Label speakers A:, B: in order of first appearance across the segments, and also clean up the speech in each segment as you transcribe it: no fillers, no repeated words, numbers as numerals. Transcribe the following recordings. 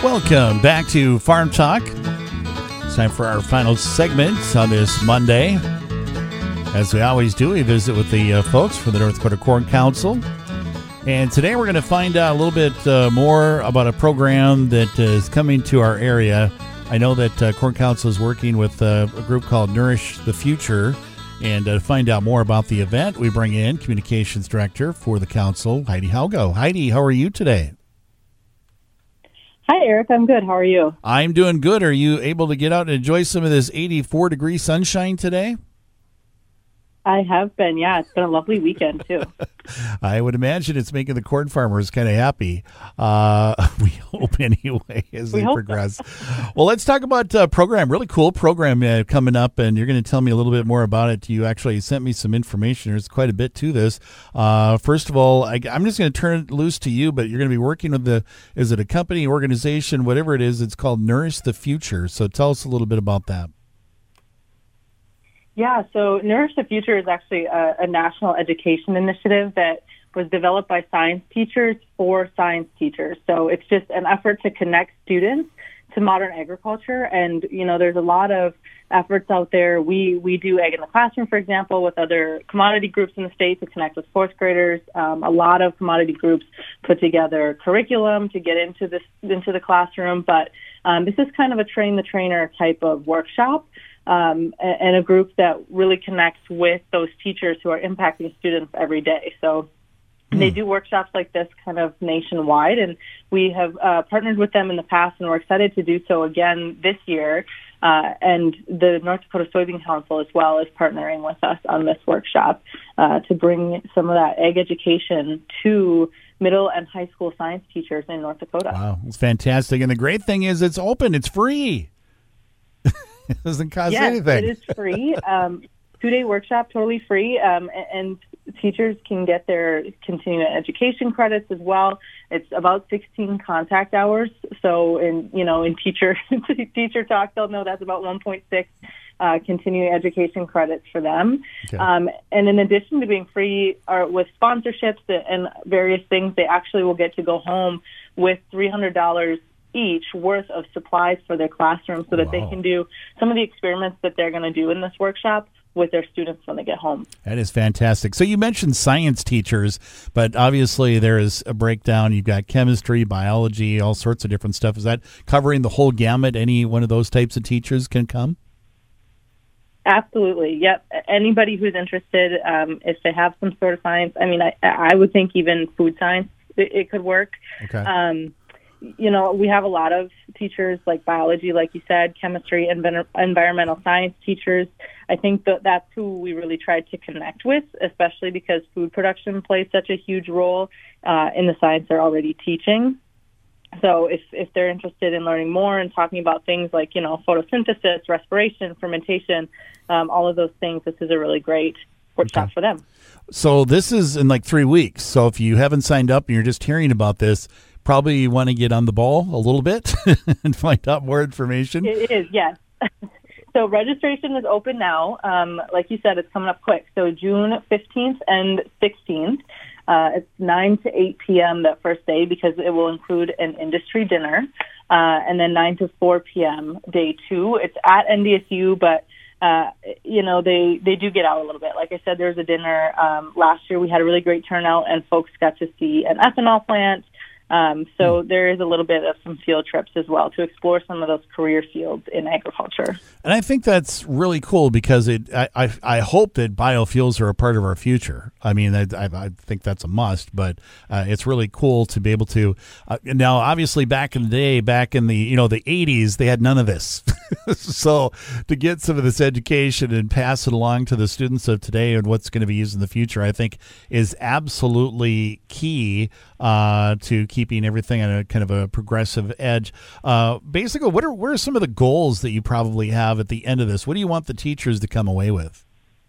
A: Welcome back to Farm Talk. It's time for our final segment on this Monday. As we always do, we visit with the folks from the North Dakota Corn Council. And today we're going to find out a little bit more about a program that is coming to our area. I know that Corn Council is working with a group called Nourish the Future. And to find out more about the event, we bring in Communications Director for the Council, Heidi Haugo. Heidi, how are you today?
B: Hi, Eric. I'm good. How are you?
A: I'm doing good. Are you able to get out and enjoy some of this 84-degree sunshine today?
B: I have been, yeah. It's been a lovely weekend, too.
A: I would imagine it's making the corn farmers kind of happy. We hope anyway as they progress. Well, let's talk about program. Really cool program coming up, and you're going to tell me a little bit more about it. You actually sent me some information. There's quite a bit to this. First of all, I'm just going to turn it loose to you, but you're going to be working with is it a company, organization, whatever it is, it's called Nourish the Future. So tell us a little bit about that.
B: Yeah, so Nourish the Future is actually a national education initiative that was developed by science teachers for science teachers. So it's just an effort to connect students to modern agriculture. And, you know, there's a lot of efforts out there. We do Ag in the Classroom, for example, with other commodity groups in the state to connect with fourth graders. A lot of commodity groups put together curriculum to get into the classroom. But this is kind of a train the trainer type of workshop. And a group that really connects with those teachers who are impacting students every day. So they do workshops like this kind of nationwide, and we have partnered with them in the past, and we're excited to do so again this year. And the North Dakota Soybean Council as well is partnering with us on this workshop to bring some of that ag education to middle and high school science teachers in North Dakota.
A: Wow, it's fantastic. And the great thing is it's open, it's free. It doesn't cost anything.
B: Yes, it is free. 2-day workshop, totally free, and teachers can get their continuing education credits as well. It's about 16 contact hours. So, in teacher talk, they'll know that's about 1.6 continuing education credits for them. Okay. And in addition to being free, with sponsorships and various things, they actually will get to go home with $300 each worth of supplies for their classroom so that they can do some of the experiments that they're going to do in this workshop with their students when they get home. That
A: is fantastic. So you mentioned science teachers, but obviously there is a breakdown. You've got chemistry, biology, all sorts of different stuff. Is that covering the whole gamut? Any one of those types of teachers can come?
B: Absolutely. Yep. Anybody who's interested, if they have some sort of science, I would think even food science, it could work.
A: Okay.
B: We have a lot of teachers like biology, like you said, chemistry, and environmental science teachers. I think that's who we really tried to connect with, especially because food production plays such a huge role in the science they're already teaching. So if they're interested in learning more and talking about things like, photosynthesis, respiration, fermentation, all of those things, this is a really great workshop for them.
A: So this is in 3 weeks. So if you haven't signed up and you're just hearing about this, probably you want to get on the ball a little bit and find out more information.
B: It is, yes. So registration is open now. Like you said, it's coming up quick. So June 15th and 16th. It's 9 to 8 p.m. that first day because it will include an industry dinner. And then 9 to 4 p.m. day 2. It's at NDSU, but they do get out a little bit. Like I said, there's a dinner. Last year we had a really great turnout and folks got to see an ethanol plant. So there is a little bit of some field trips as well to explore some of those career fields in agriculture.
A: And I think that's really cool because I hope that biofuels are a part of our future. I mean, I think that's a must, but it's really cool to be able to. Now, obviously, back in the day, back in the the 80s, they had none of this. So to get some of this education and pass it along to the students of today and what's going to be used in the future, I think is absolutely key to keeping everything on a kind of a progressive edge. Basically, what are some of the goals that you probably have at the end of this? What do you want the teachers to come away with?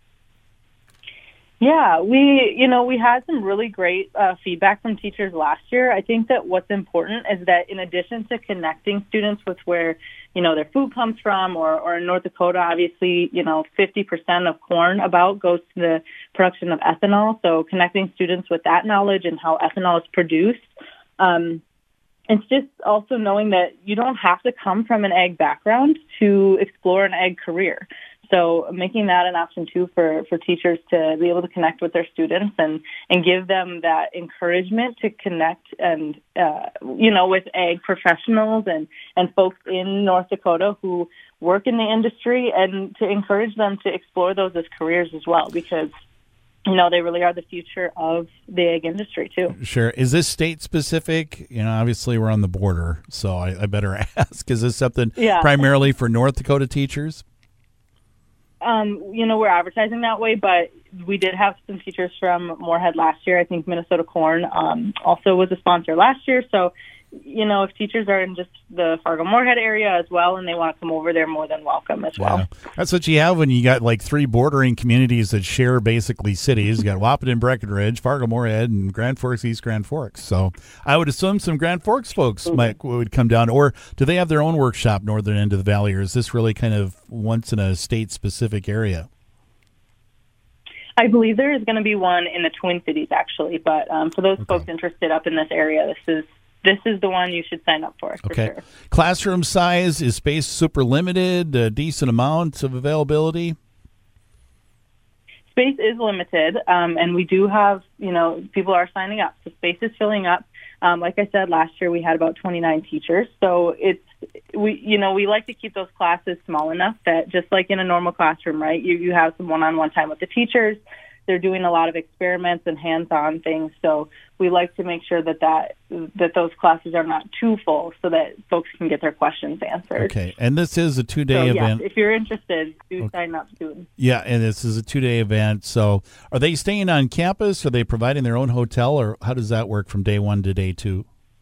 B: Yeah, we had some really great feedback from teachers last year. I think that what's important is that in addition to connecting students with where, their food comes from, or in North Dakota, obviously, 50% of corn goes to the production of ethanol. So connecting students with that knowledge and how ethanol is produced. it's just also knowing that you don't have to come from an ag background to explore an ag career. So making that an option too for teachers to be able to connect with their students and give them that encouragement to connect and, with ag professionals and folks in North Dakota who work in the industry, and to encourage them to explore those as careers as well, because they really are the future of the ag industry, too.
A: Sure. Is this state specific? Obviously we're on the border, so I better ask. Is this something primarily for North Dakota teachers?
B: We're advertising that way, but we did have some teachers from Moorhead last year. I think Minnesota Corn also was a sponsor last year. So, if teachers are in just the Fargo-Moorhead area as well and they want to come over, they're more than welcome as well.
A: That's what you have when you got like three bordering communities that share basically cities. You got Wahpeton, Breckenridge, Fargo-Moorhead, and Grand Forks, East Grand Forks. So I would assume some Grand Forks folks would come down. Or do they have their own workshop northern end of the valley, or is this really kind of once in a state-specific area?
B: I believe there is going to be one in the Twin Cities, actually. But for those folks interested up in this area, this is the one you should sign up for sure.
A: Classroom size, is space super limited, a decent amount of availability?
B: Space is limited, and we do have, people are signing up. So space is filling up. Like I said, last year we had about 29 teachers. So we like to keep those classes small enough that just like in a normal classroom, right, you have some one-on-one time with the teachers. They're doing a lot of experiments and hands-on things, so we like to make sure that those classes are not too full so that folks can get their questions answered.
A: Okay, and this is a two-day event.
B: If you're interested, do sign up soon.
A: Yeah, and this is a two-day event. So are they staying on campus? Are they providing their own hotel, or how does that work from day one to day two?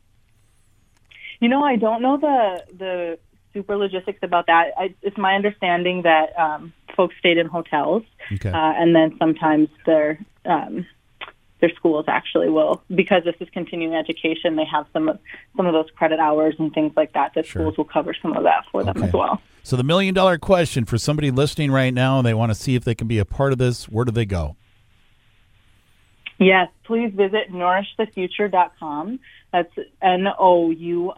B: I don't know the super logistics about that. It's my understanding that folks stayed in hotels, and then sometimes their schools actually will, because this is continuing education. They have some of those credit hours and things like that. Schools will cover some of that for them as well.
A: So the $1 million question for somebody listening right now, and they want to see if they can be a part of this, where do they go?
B: Yes, please visit nourishthefuture.com. That's NOURISH,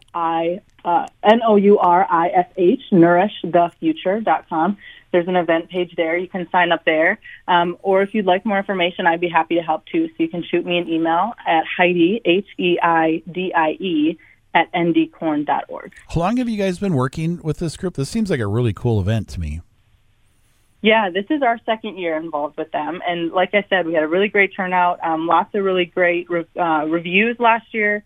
B: nourishthefuture.com. There's an event page there. You can sign up there. Or if you'd like more information, I'd be happy to help too. So you can shoot me an email at Heidi, HEIDIE, at ndcorn.org.
A: How long have you guys been working with this group? This seems like a really cool event to me.
B: Yeah, this is our second year involved with them. And like I said, we had a really great turnout, lots of really great reviews last year.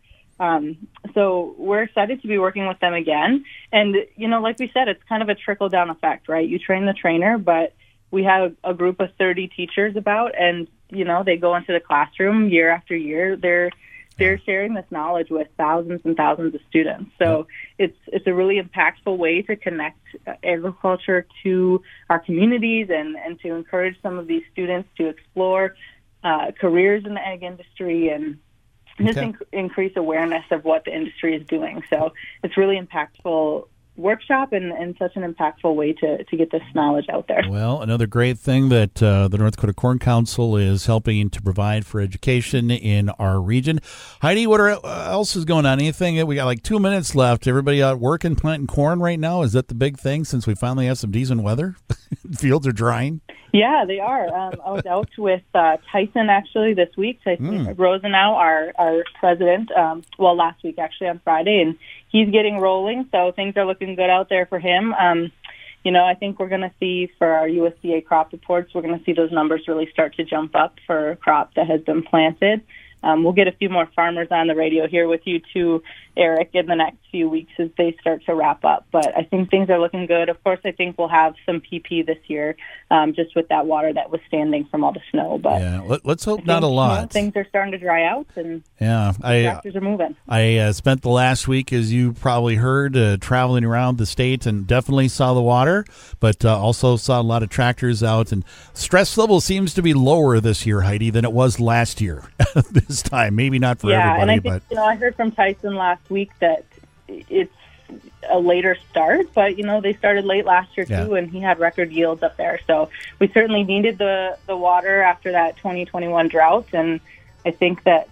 B: So we're excited to be working with them again. And, like we said, it's kind of a trickle-down effect, right? You train the trainer, but we have a group of 30 teachers and, they go into the classroom year after year. They're sharing this knowledge with thousands and thousands of students. So it's a really impactful way to connect agriculture to our communities and to encourage some of these students to explore careers in the ag industry and just increase awareness of what the industry is doing. So it's really impactful workshop and such an impactful way to get this knowledge out there.
A: Well, another great thing that the North Dakota Corn Council is helping to provide for education in our region. Heidi, what else is going on? Anything? We got like 2 minutes left. Everybody out working, planting corn right now? Is that the big thing since we finally have some decent weather? Fields are drying?
B: Yeah, they are. I was out with Tyson actually this week. Tyson Rosenau, our president, last week actually on Friday, and he's getting rolling, so things are looking good out there for him. I think we're going to see for our USDA crop reports, we're going to see those numbers really start to jump up for a crop that has been planted. We'll get a few more farmers on the radio here with you too, Eric, in the next few weeks as they start to wrap up. But I think things are looking good. Of course, I think we'll have some PP this year, just with that water that was standing from all the snow. But
A: yeah, let's hope not a lot.
B: Things are starting to dry out, and tractors are moving.
A: I spent the last week, as you probably heard, traveling around the state and definitely saw the water, but also saw a lot of tractors out. And stress level seems to be lower this year, Heidi, than it was last year. This time, maybe not for everybody.
B: And I think, I heard from Tyson last week that it's a later start, but they started late last year too, and he had record yields up there. So we certainly needed the water after that 2021 drought, and I think that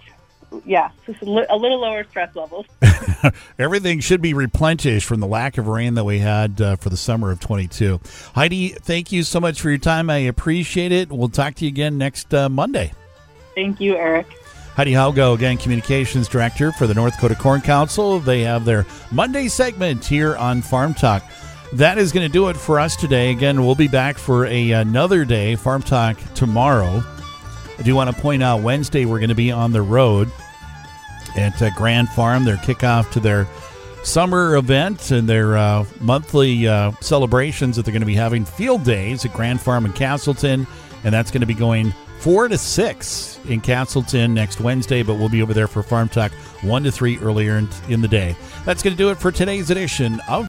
B: just a little lower stress levels.
A: Everything should be replenished from the lack of rain that we had for the summer of 22. Heidi, thank you so much for your time. I appreciate it. We'll talk to you again next Monday.
B: Thank you, Eric.
A: Heidi Halgo, again, Communications Director for the North Dakota Corn Council. They have their Monday segment here on Farm Talk. That is going to do it for us today. Again, we'll be back for another day, Farm Talk, tomorrow. I do want to point out Wednesday we're going to be on the road at Grand Farm, their kickoff to their summer event and their monthly celebrations that they're going to be having, field days at Grand Farm in Castleton, and that's going to be going 4 to 6 in Castleton next Wednesday, but we'll be over there for Farm Talk 1 to 3 earlier in the day. That's going to do it for today's edition of